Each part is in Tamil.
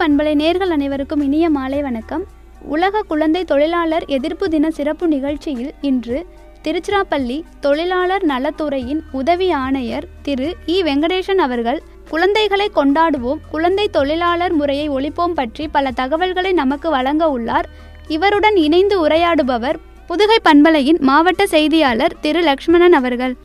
பண்பலை நேர்கள் அனைவருக்கும் இனிய மாலை வணக்கம். உலக குழந்தை தொழிலாளர் எதிர்ப்பு தின சிறப்பு நிகழ்ச்சியில் இன்று திருச்சிராப்பள்ளி தொழிலாளர் நலத்துறையின் உதவி ஆணையர் திரு இ வெங்கடேசன் அவர்கள் குழந்தைகளை கொண்டாடுவோம், குழந்தை தொழிலாளர் முறையை ஒழிப்போம் பற்றி பல தகவல்களை நமக்கு வழங்க உள்ளார். இவருடன் இணைந்து உரையாடுபவர் புதுகை பண்பலையின் மாவட்ட செய்தியாளர் திரு லக்ஷ்மணன் அவர்கள்.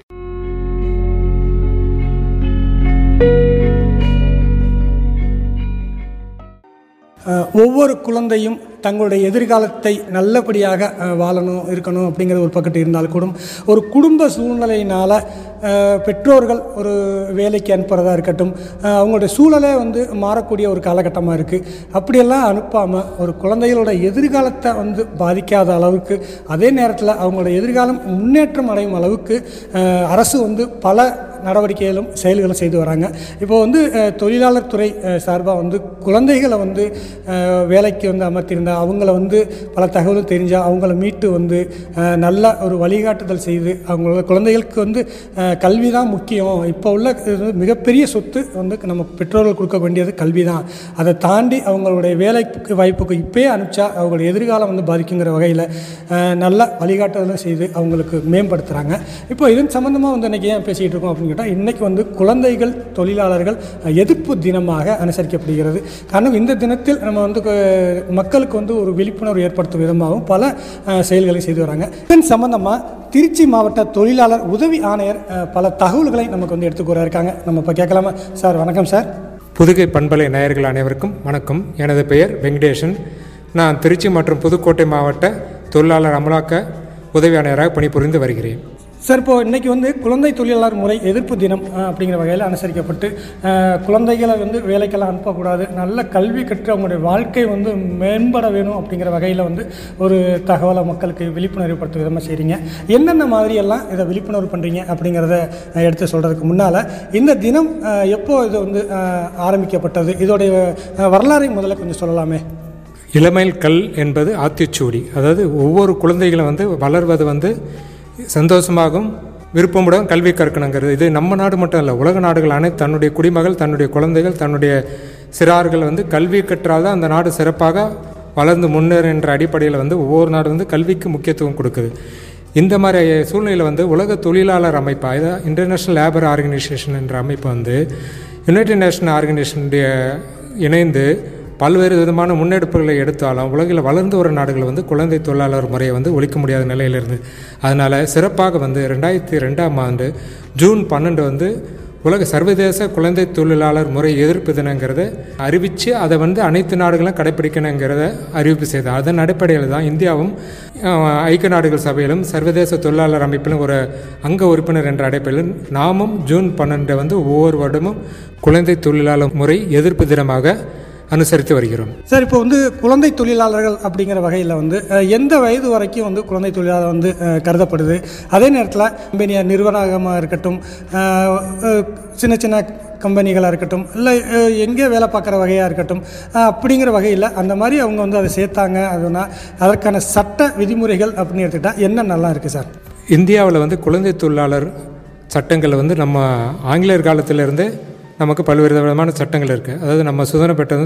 ஒவ்வொரு குழந்தையும் தங்களுடைய எதிர்காலத்தை நல்லபடியாக வாழணும் இருக்கணும் அப்படிங்கிறது ஒரு பக்கத்து இருந்தாலும் கூட ஒரு குடும்ப சூழ்நிலையினால் பெற்றோர்கள் ஒரு வேலைக்கு அனுப்புகிறதா இருக்கட்டும், அவங்களுடைய சூழலே மாறக்கூடிய ஒரு காலகட்டமாக இருக்குது. அப்படியெல்லாம் அனுப்பாமல் ஒரு குழந்தைகளோட எதிர்காலத்தை பாதிக்காத அளவுக்கு, அதே நேரத்தில் அவங்களோட எதிர்காலம் முன்னேற்றம் அடையும் அளவுக்கு அரசு பல நடவடிக்கைகளும் செயல்களும் செய்து வராங்க. இப்போது தொழிலாளர் துறை சார்பாக குழந்தைகளை வேலைக்கு அமர்த்தியிருந்தால் அவங்கள பல தகவலும் தெரிஞ்சால் அவங்கள மீட்டு நல்ல ஒரு வழிகாட்டுதல் செய்து அவங்களோட குழந்தைகளுக்கு கல்வி தான் முக்கியம். இப்போ உள்ள மிகப்பெரிய சொத்து நம்ம பெற்றோர்கள் கொடுக்க வேண்டியது கல்வி தான். அதை தாண்டி அவங்களுடைய வேலைக்கு வாய்ப்புக்கு இப்போயே அனுப்பிச்சா அவங்களுடைய எதிர்காலம் பாதிக்குங்கிற வகையில் நல்ல வழிகாட்டுதலும் செய்து அவங்களுக்கு மேம்படுத்துகிறாங்க. இப்போ இதன் சம்மந்தமாக இன்றைக்கி ஏன் பேசிக்கிட்டு இருக்கோம் அப்படின்னு கேட்டால், இன்றைக்கி குழந்தைகள் தொழிலாளர்கள் எதிர்ப்பு தினமாக அனுசரிக்கப்படுகிறது. காரணம், இந்த தினத்தில் நம்ம மக்களுக்கு ஒரு விழிப்புணர்வு ஏற்படுத்தும் விதமாகவும் பல செயல்களை செய்து வராங்க. இதன் சம்பந்தமாக திருச்சி மாவட்ட தொழிலாளர் உதவி ஆணையர் பல தகவல்களை நமக்கு எடுத்துக்கூற இருக்காங்க. நம்ம இப்போ கேட்கலாமா சார்? வணக்கம் சார். புதுகை பண்பலை நேயர்கள் அனைவருக்கும் வணக்கம். எனது பெயர் வெங்கடேசன். நான் திருச்சி மற்றும் புதுக்கோட்டை மாவட்ட தொழிலாளர் அமலாக்க உதவி ஆணையராக பணிபுரிந்து வருகிறேன். சார், இப்போது இன்றைக்கி குழந்தை தொழிலாளர் முறை எதிர்ப்பு தினம் அப்படிங்கிற வகையில் அனுசரிக்கப்பட்டு குழந்தைகளை வேலைக்கெல்லாம் அனுப்பக்கூடாது, நல்ல கல்வி கற்று அவங்களுடைய வாழ்க்கை மேம்பட வேணும் அப்படிங்கிற வகையில் ஒரு தகவலை மக்களுக்கு விழிப்புணர்வு படுத்தும் விதமாக செய்கிறீங்க. என்னென்ன மாதிரியெல்லாம் இதை விழிப்புணர்வு பண்ணுறீங்க அப்படிங்கிறத எடுத்து சொல்கிறதுக்கு முன்னால், இந்த தினம் எப்போது இது ஆரம்பிக்கப்பட்டது, இதோடைய வரலாறை முதல்ல கொஞ்சம் சொல்லலாமே. இளமையில் கல் என்பது ஆத்திச்சூடி. அதாவது ஒவ்வொரு குழந்தைகளும் வளர்வது சந்தோஷமாகவும் விருப்பமுடன் கல்வி கற்கணுங்கிறது. இது நம்ம நாடு மட்டும் இல்லை, உலக நாடுகள் அனைத்து தன்னுடைய குடிமகள், தன்னுடைய குழந்தைகள், தன்னுடைய சிறார்கள் கல்வி கற்றால் தான் அந்த நாடு சிறப்பாக வளர்ந்து முன்னேறும் என்ற அடிப்படையில் ஒவ்வொரு நாடு கல்விக்கு முக்கியத்துவம் கொடுக்குது. இந்த மாதிரி சூழ்நிலையில் உலக தொழிலாளர் அமைப்பு, அதாவது இன்டர்நேஷ்னல் லேபர் ஆர்கனைசேஷன் என்ற அமைப்பு யுனைடெட் நேஷன் ஆர்கனைசேஷனுடைய இணைந்து பல்வேறு விதமான முன்னெடுப்புகளை எடுத்தாலும் உலகில் வளர்ந்து வரும் நாடுகள் குழந்தை தொழிலாளர் முறையை ஒழிக்க முடியாத நிலையிலிருந்து, அதனால் சிறப்பாக 2002 ஜூன் 12 உலக சர்வதேச குழந்தை தொழிலாளர் முறை எதிர்ப்பு தினங்கிறத அறிவித்து அதை அனைத்து நாடுகளும் கடைப்பிடிக்கணுங்கிறத அறிவிப்பு செய்தார். அதன் அடிப்படையில் தான் இந்தியாவும் ஐக்கிய நாடுகள் சபையிலும் சர்வதேச தொழிலாளர் அமைப்பிலும் ஒரு அங்க உறுப்பினர் என்ற அடிப்படையில் நாமும் ஜூன் 12 ஒவ்வொரு வருடமும் குழந்தை தொழிலாளர் முறை எதிர்ப்பு தினமாக அனுசரித்து வருகிறோம். சார், இப்போ குழந்தை தொழிலாளர்கள் அப்படிங்கிற வகையில் எந்த வயது வரைக்கும் குழந்தை தொழிலாளர் கருதப்படுது? அதே நேரத்தில் கம்பெனியாக நிறுவனமாக இருக்கட்டும், சின்ன சின்ன கம்பெனிகளாக இருக்கட்டும், இல்லை எங்கே வேலை பார்க்குற வகையாக இருக்கட்டும், அப்படிங்கிற வகையில் அந்த மாதிரி அவங்க அதை சேர்த்தாங்க அதுனா அதற்கான சட்ட விதிமுறைகள் அப்படின்னு எடுத்துக்கிட்டால் என்னென்னலாம் இருக்குது சார்? இந்தியாவில் குழந்தை தொழிலாளர் சட்டங்கள் நம்ம ஆங்கிலேயர் காலத்திலிருந்து நமக்கு பல்வேறு விதமான சட்டங்கள் இருக்குது. அதாவது நம்ம சுதந்திரம் பெற்றது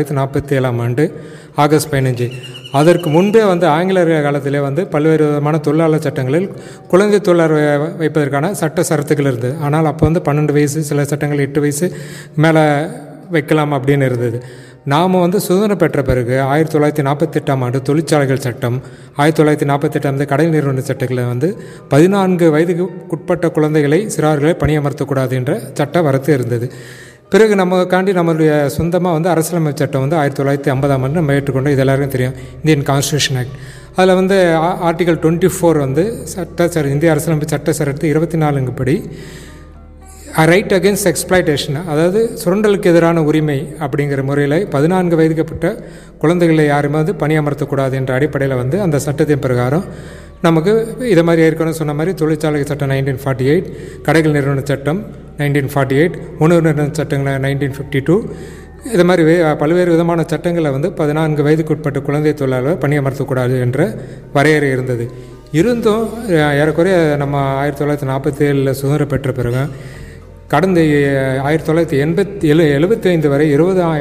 1947 ஆகஸ்ட் 15. அதற்கு முன்பே ஆங்கிலேயர் காலத்திலே பல்வேறு விதமான தொழிலாளர் சட்டங்களில் குழந்தை தொழிலாளர் வைப்பதற்கான சட்ட சரத்துகள் இருந்தது. ஆனால் அப்போ 12 வயசு, சில சட்டங்கள் 8 வயசு மேலே வைக்கலாம் அப்படின்னு இருந்தது. நாம் சுதந்திரம் பெற்ற பிறகு 1948 தொழிற்சாலைகள் சட்டம், 1948 கடை நிறுவன சட்டங்களில் 14 வயதுக்குட்பட்ட குழந்தைகளை சிறார்களை பணியமர்த்தக்கூடாது என்ற சட்ட வரத்து இருந்தது. பிறகு நம்மளுடைய சொந்தமாக அரசியலமைப்பு சட்டம் 1950 நம்ம ஏற்றுக்கொண்டோம். இது எல்லாருக்கும் தெரியும், இந்தியன் கான்ஸ்டியூஷன் ஆக்ட். அதில் ஆர்டிகல் 24 இந்திய அரசியலமைப்பு சட்ட சரத்து 24 படி ரைட் அகேன்ஸ்ட் எக்ஸ்ப்ளாய்டேஷன், அதாவது சுரண்டலுக்கு எதிரான உரிமை அப்படிங்கிற முறையில் 14 வயதுக்கப்பட்ட குழந்தைகளை யாருமே பணியமர்த்தக்கூடாது என்ற அடிப்படையில் அந்த சட்டத்தின் பிரகாரம் நமக்கு இதை மாதிரி ஏற்கனவே சொன்ன மாதிரி தொழிற்சாலை சட்டம் 1948, கடைகள் நிறுவன சட்டம் 1948, உணவு நிறுவன சட்டங்கள் 1952, இது மாதிரி பல்வேறு விதமான சட்டங்களை 14 வயதுக்குட்பட்ட குழந்தை தொழிலாளர் பணியமர்த்தக்கூடாது என்ற வரையறை இருந்தது. இருந்தும் ஏறக்குறைய நம்ம 1947 சுதந்திரம் பெற்ற பிறகு கடந்த 1975 வரை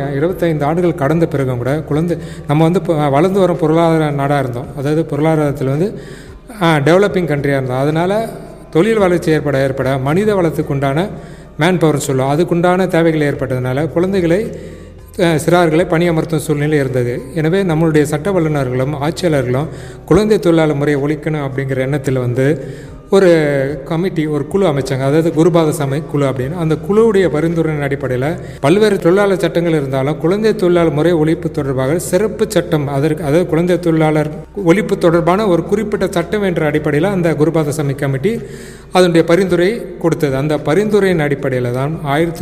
25 ஆண்டுகள் கடந்த பிறகும் கூட நம்ம வந்து வளர்ந்து வரும் பொருளாதார நாடாக இருந்தோம். அதாவது பொருளாதாரத்தில் வந்து டெவலப்பிங் கண்ட்ரியாக இருந்தோம். அதனால் தொழில் வளர்ச்சி ஏற்பட மனித வளத்துக்கு உண்டான மேன் பவர்னு சொல்லுவோம், அதுக்குண்டான தேவைகள் ஏற்பட்டதுனால குழந்தைகளை சிறார்களை பணியமர்த்தும் சூழ்நிலை இருந்தது. எனவே நம்மளுடைய சட்ட வல்லுநர்களும் ஆட்சியாளர்களும் குழந்தை தொழிலாளர் முறையை ஒழிக்கணும் அப்படிங்கிற எண்ணத்தில் வந்து ஒரு கமிட்டி, ஒரு குழு அமைச்சாங்க. அதாவது குருபாத சமை குழு அப்படின்னு. அந்த குழுவுடைய பரிந்துரையின் அடிப்படையில் பல்வேறு தொழிலாளர் சட்டங்கள் இருந்தாலும் குழந்தை தொழிலாளர் முறை ஒழிப்பு தொடர்பாக சிறப்பு சட்டம், அதாவது குழந்தை தொழிலாளர் ஒழிப்பு தொடர்பான ஒரு குறிப்பிட்ட சட்டம் என்ற அடிப்படையில் அந்த குருபாத சமை கமிட்டி அதனுடைய பரிந்துரை கொடுத்தது. அந்த பரிந்துரையின் அடிப்படையில் தான்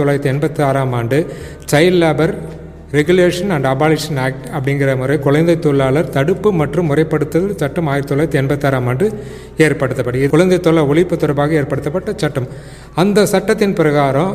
1986ஆம் ஆண்டு child labour regulation and abolition act அப்படிங்கிற முறை குழந்தை தொழிலாளர் தடுப்பு மற்றும் முறைப்படுத்துதல் சட்டம் 1986ஆம் ஆண்டு ஏற்படுத்தப்பட்டது. குழந்தை தொழிலாளர் ஒழிப்பு தொடர்பாக ஏற்படுத்தப்பட்ட சட்டம். அந்த சட்டத்தின் பிரகாரம்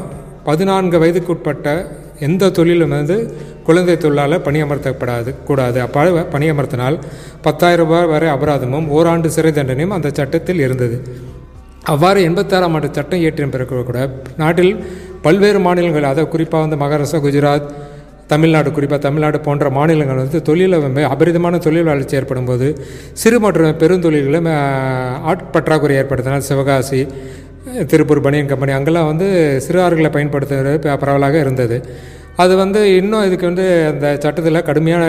14 வயதுக்குட்பட்ட எந்த தொழிலும் வந்து குழந்தை தொழிலாளர் கூடாது. அப்போ பணியமர்த்தினால் 10,000 ரூபாய் வரை அபராதமும் ஓராண்டு சிறை தண்டனையும் அந்த சட்டத்தில் இருந்தது. அவ்வாறு 86ஆம் ஆண்டு சட்டம் இயற்றின பிறகு கூட நாட்டில் பல்வேறு மாநிலங்கள், அதை குறிப்பாக வந்து மகாராஷ்டிரா, குஜராத், தமிழ்நாடு, குறிப்பாக தமிழ்நாடு போன்ற மாநிலங்கள் வந்து அபரிதமான தொழில் வளர்ச்சி ஏற்படும் போது சிறு மற்றும் பெருந்தொழில்களில் ஆட்பற்றாக்குறை ஏற்படுத்தினால் சிவகாசி, திருப்பூர் பனியன் கம்பெனி அங்கெல்லாம் வந்து சிறார்களை பயன்படுத்துகிறது பரவலாக இருந்தது. அது வந்து இன்னும் இதுக்கு வந்து அந்த சட்டத்தில் கடுமையான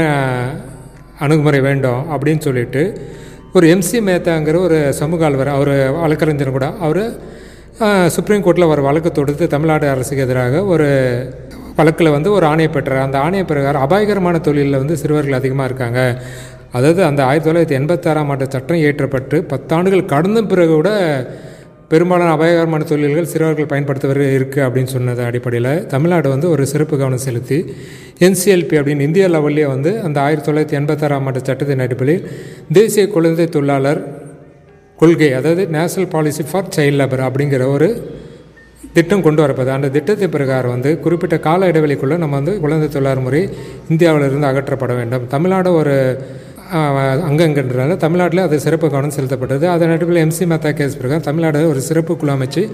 அணுகுமுறை வேண்டும் அப்படின்னு சொல்லிட்டு ஒரு MC மேத்தாங்கிற ஒரு சமூக ஆழ்வர், அவர் வழக்கறிஞர் கூட, அவர் சுப்ரீம் கோர்ட்டில் ஒரு வழக்கு தொடுத்து தமிழ்நாடு அரசுக்கு எதிராக ஒரு வழக்கில் வந்து ஒரு ஆணையை பெற்றார். அந்த ஆணைய பிரகாரம் அபாயகரமான தொழிலில் வந்து சிறுவர்கள் அதிகமாக இருக்காங்க. அதாவது அந்த 1986ஆம் ஆண்டு சட்டம் இயற்றப்பட்டு 10 ஆண்டுகள் கடந்த பிறகு கூட பெரும்பாலான அபாயகரமான தொழில்கள் சிறுவர்கள் பயன்படுத்த இருக்குது அப்படின்னு சொன்னது அடிப்படையில் தமிழ்நாடு வந்து ஒரு சிறப்பு கவனம் செலுத்தி NCLP அப்படின்னு இந்திய லெவல்லே வந்து அந்த 1986ஆம் ஆண்டு சட்டத்தின் அடிப்படையில் தேசிய குழந்தை தொழிலாளர் கொள்கை, அதாவது national policy for child labour அப்படிங்கிற ஒரு திட்டம் கொண்டு வரப்போது. அந்த திட்டத்தின் பிரகாரம் வந்து குறிப்பிட்ட கால இடைவெளிக்குள்ளே நம்ம வந்து குழந்தை தொழிலாளர் முறை இந்தியாவிலிருந்து அகற்றப்பட வேண்டும். தமிழ்நாடு ஒரு அங்கங்கன்றனால தமிழ்நாட்டில் அது சிறப்பு கவனம் செலுத்தப்பட்டது. அதன் அடிப்படையில் MC மேத்தா கேஸ் பிரகாரம் தமிழ்நாடு ஒரு சிறப்பு குழு அமைச்சு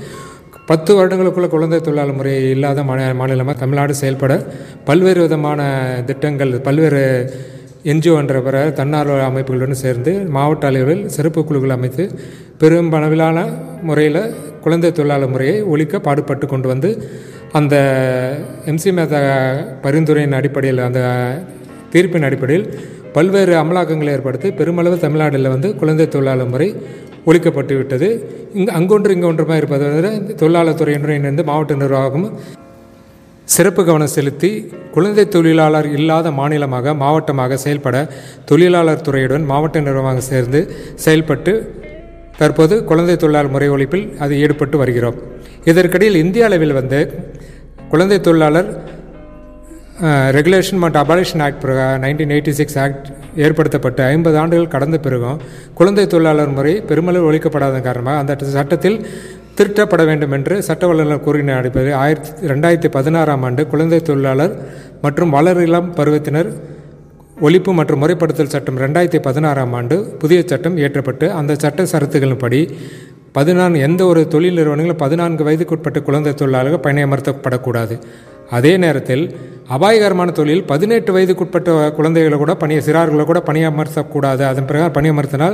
10 வருடங்களுக்குள்ள குழந்தை தொழிலாளர் முறை இல்லாத மாநிலமாக தமிழ்நாடு செயல்பட பல்வேறு விதமான திட்டங்கள், பல்வேறு NGO என்ற பிற தன்னார்வ அமைப்புகளுடன் சேர்ந்து மாவட்ட அளவில் சிறப்பு குழுக்கள் அமைத்து பெரும்பளவிலான முறையில் குழந்தை தொழிலாளர் முறையை ஒழிக்க பாடுபட்டு கொண்டு வந்து அந்த MC மேத்தா பரிந்துரையின் அடிப்படையில், அந்த தீர்ப்பின் அடிப்படையில் பல்வேறு அமலாக்கங்களை ஏற்படுத்தி பெருமளவு தமிழ்நாட்டில் வந்து குழந்தை தொழிலாளர் முறை ஒழிக்கப்பட்டு விட்டது. அங்கொன்று இங்கொன்றுமா இருப்பதை தொழிலாளர் துறையினரும் இணைந்து மாவட்ட நிர்வாகமும் சிறப்பு கவனம் செலுத்தி குழந்தை தொழிலாளர் இல்லாத மாநிலமாக மாவட்டமாக செயல்பட தொழிலாளர் துறையுடன் மாவட்ட நிர்வாகம் சேர்ந்து செயல்பட்டு தற்போது குழந்தை தொழிலாளர் முறை ஒழிப்பில் அது ஈடுபட்டு வருகிறோம். இதற்கிடையில் இந்திய அளவில் வந்து குழந்தை தொழிலாளர் ரெகுலேஷன் மற்றும் அபாலிஷன் ஆக்ட் 1986 ஆக்ட் ஏற்படுத்தப்பட்டு 50 ஆண்டுகள் கடந்த பிறகும் குழந்தை தொழிலாளர் முறை பெருமளவு ஒழிக்கப்படாத காரணமாக அந்த சட்டத்தில் திருத்தப்பட வேண்டும் என்று சட்ட வல்லுநர் கூறின அடிப்படையில் 2016ஆம் ஆண்டு குழந்தை தொழிலாளர் மற்றும் வளர் இளம் பருவத்தினர் ஒழிப்பு மற்றும் முறைப்படுத்தல் சட்டம் 2016ஆம் ஆண்டு புதிய சட்டம் இயற்றப்பட்டு அந்த சட்ட சரத்துகளின்படி எந்த ஒரு தொழில் நிறுவனங்களும் 14 வயதுக்குட்பட்ட குழந்தை தொழிலாளர்கள் பணியமர்த்தப்படக்கூடாது. அதே நேரத்தில் அபாயகரமான தொழில் 18 வயதுக்குட்பட்ட குழந்தைகளை கூட சிறார்களை கூட பணியமர்த்தக்கூடாது. அதன் பிரகாரம் பணியமர்த்தினால்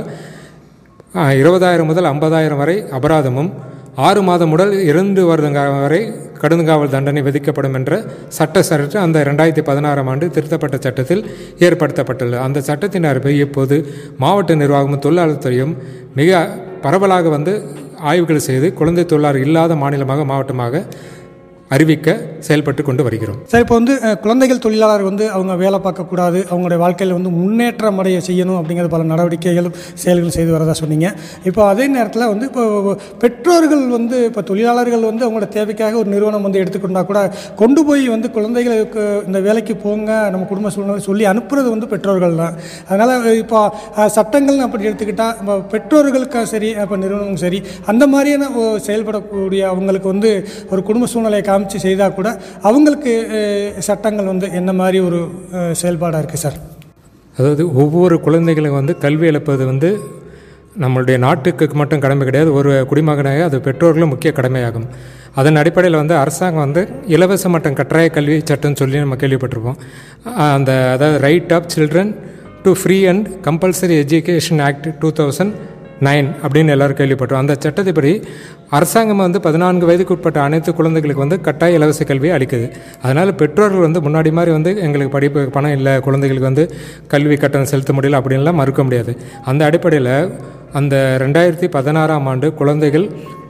20,000 முதல் 50,000 வரை அபராதமும் 6 மாதம் முதல் 2 வருடங்கள் வரை கடுங்காவல் தண்டனை விதிக்கப்படும் என்ற சட்ட சரத்து அந்த 2016ஆம் ஆண்டு திருத்தப்பட்ட சட்டத்தில் ஏற்படுத்தப்பட்டுள்ளது. அந்த சட்டத்தின் அடிப்படையில் இப்போது மாவட்ட நிர்வாகமும் தொழிலாளர் துறையும் மிக பரவலாக வந்து ஆய்வுகள் செய்து குழந்தை தொழிலாளர் இல்லாத மாநிலமாக மாவட்டமாக அறிவிக்க செயல்பட்டு கொண்டு வருகிறோம். சார், இப்போ வந்து குழந்தைகள் தொழிலாளர் வந்து அவங்க வேலை பார்க்கக்கூடாது, அவங்களுடைய வாழ்க்கையில் வந்து முன்னேற்றம் அடைய செய்யணும் அப்படிங்கிற பல நடவடிக்கைகளும் செயல்கள் செய்து வரதா சொன்னீங்க. இப்போ அதே நேரத்தில் வந்து இப்போ பெற்றோர்கள் வந்து இப்போ தொழிலாளர்கள் வந்து அவங்களோட தேவைக்காக ஒரு நிறுவனம் வந்து எடுத்துக்கொண்டா கூட கொண்டு போய் வந்து குழந்தைகளுக்கு இந்த வேலைக்கு போங்க நம்ம குடும்ப சூழ்நிலை சொல்லி அனுப்புறது வந்து பெற்றோர்கள் தான். அதனால் இப்போ சட்டங்கள்னு அப்படி எடுத்துக்கிட்டால் பெற்றோர்களுக்கு சரி, இப்போ நிறுவனமும் சரி, அந்த மாதிரியான செயல்படக்கூடிய அவங்களுக்கு வந்து ஒரு குடும்ப சூழ்நிலையை காமிச்சு செய்தால் கூட அவங்களுக்கு சட்டங்கள் வந்து என்ன மாதிரி ஒரு செயல்பாடாக இருக்குது சார்? அதாவது ஒவ்வொரு குழந்தைகளும் வந்து கல்வி இழப்பது வந்து நம்மளுடைய நாட்டுக்கு மட்டும் கடமை கிடையாது, ஒரு குடிமகனாக அது பெற்றோர்களும் முக்கிய கடமையாகும். அதன் அடிப்படையில் வந்து அரசாங்கம் வந்து இலவச மற்றும் கட்டாய கல்வி சட்டம்னு சொல்லி நம்ம கேள்விப்பட்டிருப்போம். அதாவது right of children to free and compulsory education act 2009 அப்படின்னு எல்லோரும் கேள்விப்பட்டோம். அந்த சட்டத்தைப்படி அரசாங்கம் வந்து 14 வயதுக்கு உட்பட்ட அனைத்து குழந்தைகளுக்கு வந்து கட்டாய இலவச கல்வி அளிக்குது. அதனால் பெற்றோர்கள் வந்து முன்னாடி மாதிரி வந்து எங்களுக்கு படிப்பு பணம் இல்லை, குழந்தைகளுக்கு வந்து கல்வி கட்டணம் செலுத்த முடியல அப்படின்லாம் மறுக்க முடியாது. அந்த அடிப்படையில் அந்த 2016ஆம் ஆண்டு குழந்தைகள்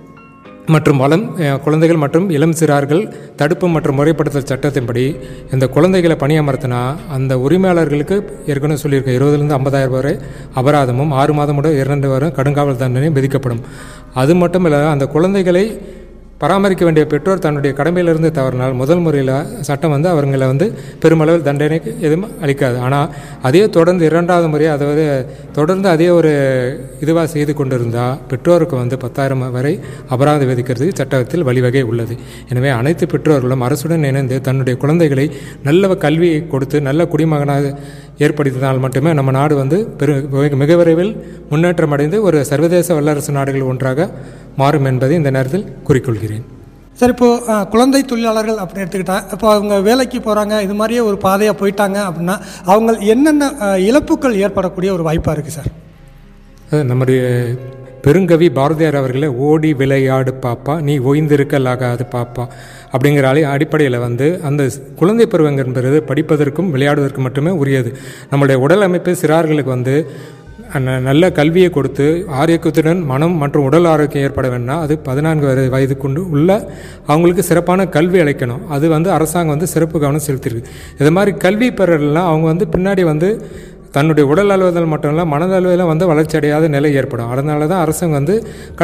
மற்றும் இளம் சிறார்கள் தடுப்பு மற்றும் முறைப்படுத்தல் சட்டத்தின்படி இந்த குழந்தைகளை பணியமர்த்தினா அந்த உரிமையாளர்களுக்கு ஏற்கனவே சொல்லியிருக்க 20,000 50,000 வரை அபராதமும் 6 மாதம் முதல் 2 வாரம் கடுங்காவல் தண்டனையும் விதிக்கப்படும். அது மட்டும் இல்லை, அந்த குழந்தைகளை பராமரிக்க வேண்டிய பெற்றோர் தன்னுடைய கடமையிலிருந்து தவறினால் முதல் முறையில் சட்டம் வந்து அவங்களை வந்து பெருமளவில் தண்டனை எதுவும் அளிக்காது. ஆனால் அதே தொடர்ந்து 2வது முறை அதாவது தொடர்ந்து அதே ஒரு இதுவாக செய்து கொண்டிருந்தால் பெற்றோருக்கு வந்து 10,000 வரை அபராதம் விதிக்கிறதுக்கு சட்டத்தில் வழிவகை உள்ளது. எனவே அனைத்து பெற்றோர்களும் அரசுடன் இணைந்து தன்னுடைய குழந்தைகளை நல்ல கல்வியை கொடுத்து நல்ல குடிமகனாக ஏற்படுத்தினால் மட்டுமே நம்ம நாடு வந்து மிக விரைவில் முன்னேற்றம் அடைந்து ஒரு சர்வதேச வல்லரசு நாடுகள் ஒன்றாக மாறும் என்பதை இந்த நேரத்தில் குறிக்கொள்கிறேன். சார், இப்போது குழந்தை தொழிலாளர்கள் அப்படின்னு எடுத்துக்கிட்டா, இப்போ அவங்க வேலைக்கு போகிறாங்க, இது மாதிரியே ஒரு பாதையாக போயிட்டாங்க அப்படின்னா அவங்க என்னென்ன இழப்புகள் ஏற்படக்கூடிய ஒரு வாய்ப்பாக இருக்குது சார்? நம்முடைய பெருங்கவி பாரதியார் அவர்களே ஓடி விளையாடு பாப்பா நீ ஓய்ந்திருக்கலாகாது பாப்பா அப்படிங்கிற அடிப்படையில் வந்து அந்த குழந்தை பருவம் என்பது படிப்பதற்கும் விளையாடுவதற்கும் மட்டுமே உரியது. நம்மளுடைய உடல் அமைப்பு சிறார்களுக்கு வந்து நல்ல கல்வியை கொடுத்து ஆரோக்கியத்துடன் மனம் மற்றும் உடல் ஆரோக்கியம் ஏற்பட வேண்டாம். அது 14 வயதுக்குண்டு உள்ள அவங்களுக்கு சிறப்பான கல்வி அளிக்கணும். அது வந்து அரசாங்கம் வந்து சிறப்பு கவனம் செலுத்தியிருக்கு. இது மாதிரி கல்வி பெறலாம் அவங்க வந்து பின்னாடி வந்து தன்னுடைய உடல் அளவுதல் மட்டும் இல்லை மனதளவில் வந்து வளர்ச்சி அடையாத நிலை ஏற்படும். அதனால தான் அரசாங்கம் வந்து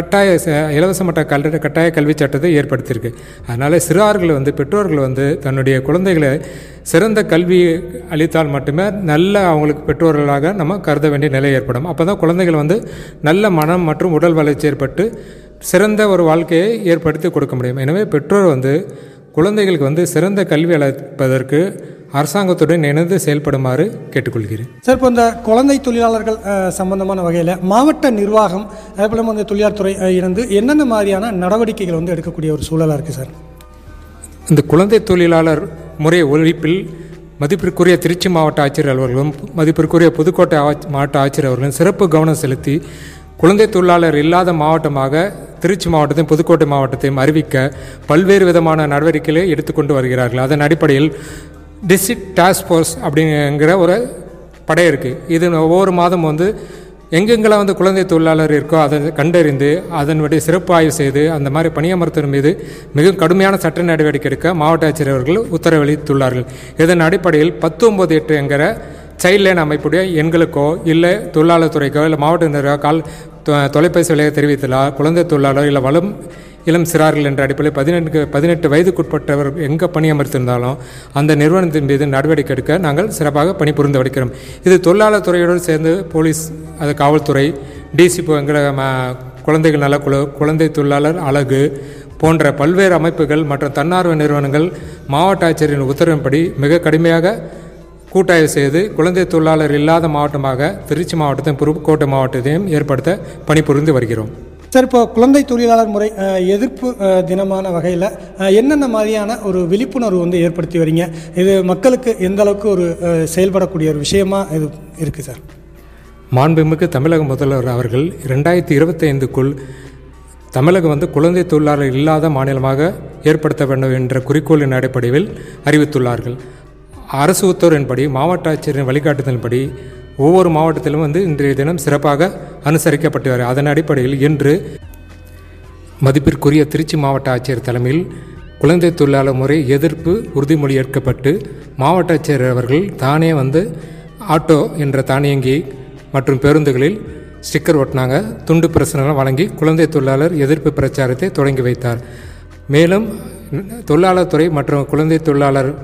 இலவச மட்ட கட்டாய கல்வி சட்டத்தை ஏற்படுத்தியிருக்கு. அதனால் சிறார்கள் வந்து பெற்றோர்கள் வந்து தன்னுடைய குழந்தைகளை சிறந்த கல்வி அளித்தால் மட்டுமே நல்ல அவங்களுக்கு பெற்றோர்களாக நம்ம கருத வேண்டிய நிலை ஏற்படும். அப்போ தான் குழந்தைகள் வந்து நல்ல மனம் மற்றும் உடல் வளர்ச்சி ஏற்பட்டு சிறந்த ஒரு வாழ்க்கையை ஏற்படுத்தி கொடுக்க முடியும். எனவே பெற்றோர் வந்து குழந்தைகளுக்கு வந்து சிறந்த கல்வி அளிப்பதற்கு அரசாங்கத்துடன் இணைந்து செயல்படுமாறு கேட்டுக்கொள்கிறேன். சார், இப்போ இந்த குழந்தை தொழிலாளர்கள் சம்பந்தமான வகையில் மாவட்ட நிர்வாகம் அதேபோல் வந்து தொழிலாளர் துறை இருந்து என்னென்ன மாதிரியான நடவடிக்கைகள் வந்து எடுக்கக்கூடிய ஒரு சூழலாக இருக்குது சார்? இந்த குழந்தை தொழிலாளர் முறை ஒழிப்பில் மதிப்பிற்குரிய திருச்சி மாவட்ட ஆட்சியர் அவர்களும் மதிப்பிற்குரிய புதுக்கோட்டை மாவட்ட ஆட்சியர் அவர்களும் சிறப்பு கவனம் செலுத்தி குழந்தை தொழிலாளர் இல்லாத மாவட்டமாக திருச்சி மாவட்டத்தையும் புதுக்கோட்டை மாவட்டத்தையும் அறிவிக்க பல்வேறு விதமான நடவடிக்கைகளை எடுத்துக்கொண்டு வருகிறார்கள். அதன் அடிப்படையில் டிஸ்ட்ரிக்ட் டாஸ்க் ஃபோர்ஸ் அப்படிங்கிற ஒரு படை இருக்குது. இது ஒவ்வொரு மாதம் வந்து எங்கெங்கெல்லாம் வந்து குழந்தை தொழிலாளர் இருக்கோ அதை கண்டறிந்து அதனுடைய சிறப்பு ஆய்வு செய்து அந்த மாதிரி பணியமர்த்தல் மீது மிக கடுமையான சட்ட நடவடிக்கை எடுக்க மாவட்ட ஆட்சியர் அவர்கள் உத்தரவளித்துள்ளார்கள். இதன் அடிப்படையில் 19-8 என்கிற சைல்ட் லைன் அமைப்புடைய எண்களுக்கோ இல்லை தொழிலாளர் துறைக்கோ இல்லை மாவட்ட நிர்வாக தொலைபேசி வழியாக தெரிவித்தலாம் குழந்தை தொழிலாளர் இல்லை இளம் சிறார்கள் என்ற அடிப்படையில் 18 வயதுக்குட்பட்டவர் எங்கே பணியமர்த்திருந்தாலும் அந்த நிறுவனத்தின் மீது நடவடிக்கை எடுக்க நாங்கள் சிறப்பாக பணிபுரிந்து வருகிறோம். இது தொழிலாளர் துறையோடு சேர்ந்து போலீஸ், அது காவல்துறை, டிசிபோ என்கிற குழந்தைகள் நலக்குழு, குழந்தை தொழிலாளர் அலகு போன்ற பல்வேறு அமைப்புகள் மற்றும் தன்னார்வ நிறுவனங்கள் மாவட்ட ஆட்சியரின் உத்தரவின்படி மிக கடுமையாக கூட்டாய்வு செய்து குழந்தை தொழிலாளர் இல்லாத மாவட்டமாக திருச்சி மாவட்டத்தையும் புதுக்கோட்டை மாவட்டத்தையும் ஏற்படுத்த பணிபுரிந்து வருகிறோம். சார், இப்போ குழந்தை தொழிலாளர் முறை எதிர்ப்பு தினமான வகையில் என்னென்ன மாதிரியான ஒரு விழிப்புணர்வு வந்து ஏற்படுத்தி வரீங்க? இது மக்களுக்கு எந்த அளவுக்கு ஒரு செயல்படக்கூடிய ஒரு விஷயமாக இது இருக்குது சார்? மாண்புமிகு தமிழக முதல்வர் அவர்கள் 2025க்குள் தமிழகம் வந்து குழந்தை தொழிலாளர் இல்லாத மாநிலமாக ஏற்படுத்த வேண்டும் என்ற குறிக்கோளின் அடிப்படையில் அறிவித்துள்ளார்கள். அரசு உத்தரவின்படி மாவட்ட ஆட்சியரின் வழிகாட்டுதலின்படி ஒவ்வொரு மாவட்டத்திலும் வந்து இன்றைய தினம் சிறப்பாக அனுசரிக்கப்பட்டு வரும். அதன் அடிப்படையில் இன்று மதிப்பிற்குரிய திருச்சி மாவட்ட ஆட்சியர் தலைமையில் குழந்தை தொழிலாளர் முறை எதிர்ப்பு உறுதிமொழி ஏற்கப்பட்டு மாவட்ட ஆட்சியர் அவர்கள் தானே வந்து ஆட்டோ என்ற தானியங்கி மற்றும் பேருந்துகளில் ஸ்டிக்கர் ஒட்டினாங்க, துண்டு பிரசுரங்கள் வழங்கி குழந்தை தொழிலாளர் எதிர்ப்பு பிரச்சாரத்தை தொடங்கி வைத்தார். மேலும் தொழிலாளர் துறை மற்றும் குழந்தை தொழிலாளர்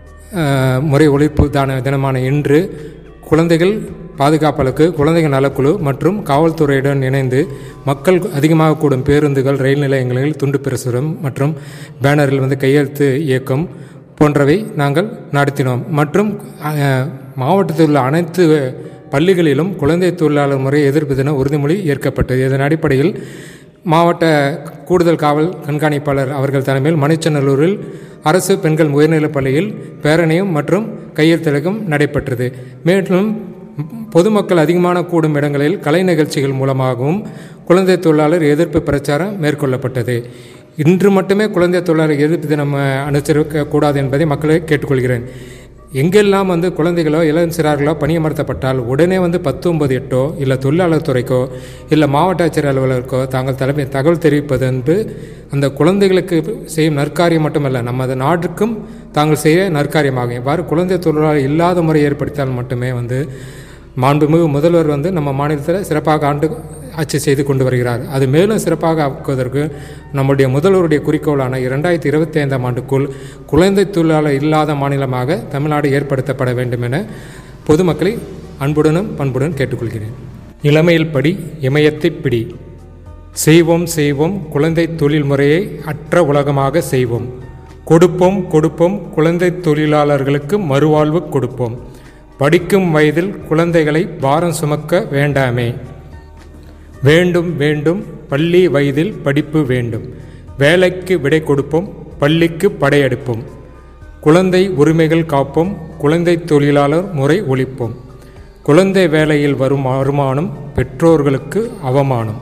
முறை ஒழிப்பு தினமான இன்று குழந்தைகள் பாதுகாப்பலுக்கு குழந்தைகள் நலக்குழு மற்றும் காவல்துறையுடன் இணைந்து மக்கள் அதிகமாக கூடும் பேருந்துகள், ரயில் நிலையங்களில் துண்டு பிரசுரம் மற்றும் பேனரில் வந்து கையெழுத்து இயக்கம் போன்றவை நாங்கள் நடத்தினோம். மற்றும் மாவட்டத்தில் உள்ள அனைத்து பள்ளிகளிலும் குழந்தை தொழிலாளர் முறை எதிர்ப்பு தின உறுதிமொழி ஏற்கப்பட்டது. இதன் அடிப்படையில் மாவட்ட கூடுதல் காவல் கண்காணிப்பாளர் அவர்கள் தலைமையில் மணிச்சநல்லூரில் அரசு பெண்கள் உயர்நிலைப் பள்ளியில் பேரணியும் மற்றும் கையெழுத்திலகம் நடைபெற்றது. மேலும் பொதுமக்கள் அதிகமான கூடும் இடங்களில் கலை நிகழ்ச்சிகள் மூலமாகவும் குழந்தை தொழிலாளர் எதிர்ப்பு பிரச்சாரம் மேற்கொள்ளப்பட்டது. இன்று மட்டுமே குழந்தை தொழிலாளர் எதிர்ப்பு தினம் அனுசரிக்கக்கூடாது என்பதை மக்களை கேட்டுக்கொள்கிறேன். எங்கெல்லாம் குழந்தைகளோ இளம் சிறார்களோ பணியமர்த்தப்பட்டால் உடனே 19(8) இல்லை தொழிலாளர் துறைக்கோ இல்லை மாவட்ட ஆட்சியர் அலுவலருக்கோ தாங்கள் தகவல் தெரிவிப்பது என்று அந்த குழந்தைகளுக்கு செய்யும் நற்காரியம் மட்டுமல்ல, நமது நாட்டுக்கும் தாங்கள் செய்ய நற்காரியமாகும். இவ்வாறு குழந்தை தொழிலாளர் இல்லாத முறை ஏற்படுத்தால் மட்டுமே மாண்புமிகு முதல்வர் நம்ம மாநிலத்தில் சிறப்பாக ஆட்சி செய்து கொண்டு வருகிறார். அது மேலும் சிறப்பாக ஆக்குவதற்கு நம்முடைய முதல்வருடைய குறிக்கோளான 2025ஆம் ஆண்டுக்குள் குழந்தை தொழிலாளர் இல்லாத மாநிலமாக தமிழ்நாடு ஏற்படுத்தப்பட வேண்டும் என பொதுமக்களை அன்புடனும் பண்புடன் கேட்டுக்கொள்கிறேன். இளமையில் படி, இமயத்தை பிடி, செய்வோம் செய்வோம் குழந்தை தொழில் முறையை அற்ற உலகமாக செய்வோம், கொடுப்போம் கொடுப்போம் குழந்தை தொழிலாளர்களுக்கு மறுவாழ்வு கொடுப்போம், படிக்கும் வயதில் குழந்தைகளை பாரம் சுமக்க வேண்டாமே, வேண்டும் வேண்டும் பள்ளி வயதில் படிப்பு வேண்டும், வேலைக்கு விடை கொடுப்போம் பள்ளிக்கு படையெடுப்போம், குழந்தை உரிமைகள் காப்போம் குழந்தை தொழிலாளர் முறை ஒழிப்போம், குழந்தை வேலையில் வரும் வருமானம் பெற்றோர்களுக்கு அவமானம்,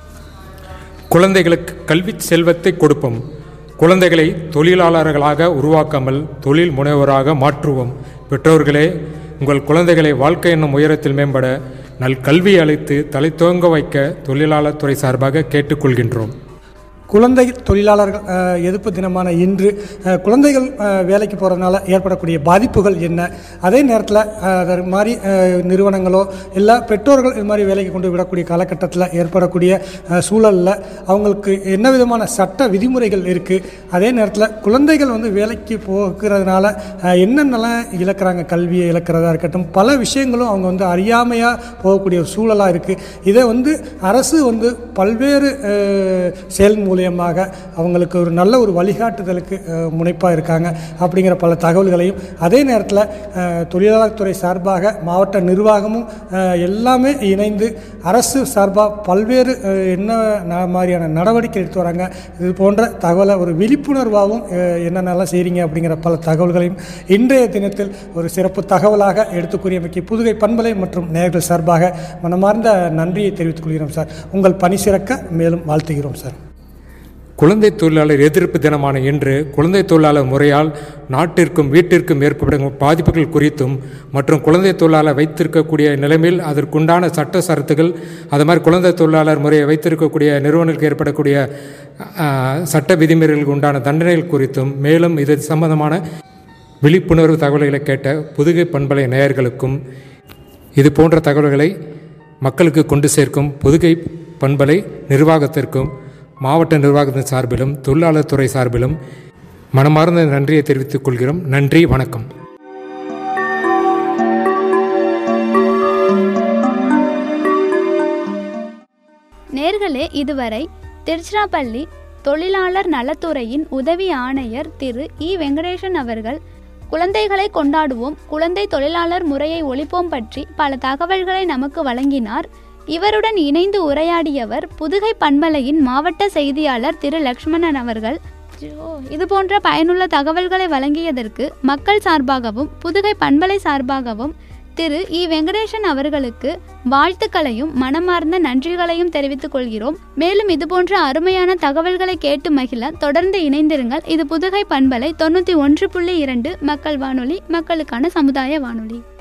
குழந்தைகளுக்கு கல்வி செல்வத்தை கொடுப்போம், குழந்தைகளை தொழிலாளர்களாக உருவாக்காமல் தொழில் முனைவோராக மாற்றுவோம். பெற்றோர்களே, உங்கள் குழந்தைகளை வாழ்க்கை என்னும் உயரத்தில் மேம்பட கல்வி அளித்து தலை தோங்க வைக்க தொழிலாளர் துறை சார்பாக கேட்டுக்கொள்கின்றோம். குழந்தை தொழிலாளர்கள் எதிர்ப்பு தினமான இன்று குழந்தைகள் வேலைக்கு போகிறதுனால ஏற்படக்கூடிய பாதிப்புகள் என்ன, அதே நேரத்தில் அது மாதிரி நிறுவனங்களோ இல்லை பெற்றோர்கள் இது மாதிரி வேலைக்கு கொண்டு விடக்கூடிய காலகட்டத்தில் ஏற்படக்கூடிய சூழலில் அவங்களுக்கு என்ன விதமான சட்ட விதிமுறைகள் இருக்குது, அதே நேரத்தில் குழந்தைகள் வேலைக்கு போகிறதுனால என்னென்னலாம் இழக்கிறாங்க, கல்வியை இழக்கிறதா இருக்கட்டும், பல விஷயங்களும் அவங்க அறியாமையாக போகக்கூடிய ஒரு சூழலாக இருக்குது. இதை அரசு பல்வேறு செயல்முறை அவங்களுக்கு ஒரு நல்ல ஒரு வழிகாட்டுதலுக்கு முனைப்பாக இருக்காங்க அப்படிங்கிற பல தகவல்களையும், அதே நேரத்தில் தொழிலாளர் துறை சார்பாக மாவட்ட நிர்வாகமும் எல்லாமே இணைந்து அரசு சார்பாக பல்வேறு என்ன மாதிரியான நடவடிக்கை எடுத்து வராங்க, இது போன்ற தகவலை ஒரு விழிப்புணர்வாகவும் என்னென்னலாம் செய்கிறீங்க அப்படிங்கிற பல தகவல்களையும் இன்றைய தினத்தில் ஒரு சிறப்பு தகவலாக எடுத்துக்கூறியமைக்கு புதுகை பண்பலை மற்றும் நேயர்கள் சார்பாக மனமார்ந்த நன்றியை தெரிவித்துக் கொள்கிறோம் சார். உங்கள் பணி சிறக்க மேலும் வாழ்த்துகிறோம் சார். குழந்தை தொழிலாளர் எதிர்ப்பு தினமான இன்று குழந்தை தொழிலாளர் முறையால் நாட்டிற்கும் வீட்டிற்கும் ஏற்படும் பாதிப்புகள் குறித்தும் மற்றும் குழந்தை தொழிலாளர் வைத்திருக்கக்கூடிய நிலைமையில் அதற்குண்டான சட்ட சரத்துகள், அது மாதிரி குழந்தை தொழிலாளர் முறையை வைத்திருக்கக்கூடிய நிறுவனங்களுக்கு ஏற்படக்கூடிய சட்ட விதிமுறைகளுக்கு உண்டான தண்டனைகள் குறித்தும் மேலும் இது சம்பந்தமான விழிப்புணர்வு தகவல்களை கேட்ட புதுகை பண்பலை நேயர்களுக்கும் இது போன்ற தகவல்களை மக்களுக்கு கொண்டு சேர்க்கும் புதுகை பண்பலை நிர்வாகத்திற்கும் மாவட்ட நிர்வாகத்தின் சார்பிலும் தொழிலாளர் துறை சார்பிலும் மனமார்ந்த நன்றியை தெரிவித்துக் கொள்கிறோம். நன்றி, வணக்கம். நேர்களே, இதுவரை திருச்சிராப்பள்ளி தொழிலாளர் நலத்துறையின் உதவி ஆணையர் திரு இ. வெங்கடேசன் அவர்கள் குழந்தைகளை கொண்டாடுவோம் குழந்தை தொழிலாளர் முறையை ஒழிப்போம் பற்றி பல தகவல்களை நமக்கு வழங்கினார். இவருடன் இணைந்து உரையாடியவர் புதுகை பண்பலையின் மாவட்ட செய்தியாளர் திரு லக்ஷ்மணன் அவர்கள். இது போன்ற பயனுள்ள தகவல்களை வழங்கியதற்கு மக்கள் சார்பாகவும் புதுகை பண்பலை சார்பாகவும் திரு இ. வெங்கடேசன் அவர்களுக்கு வாழ்த்துக்களையும் மனமார்ந்த நன்றிகளையும் தெரிவித்துக் கொள்கிறோம். மேலும் இதுபோன்ற அருமையான தகவல்களை கேட்டு மகிழ தொடர்ந்து இணைந்திருங்கள். இது புதுகை பண்பலை 91.2 மக்கள் வானொலி, மக்களுக்கான சமுதாய வானொலி.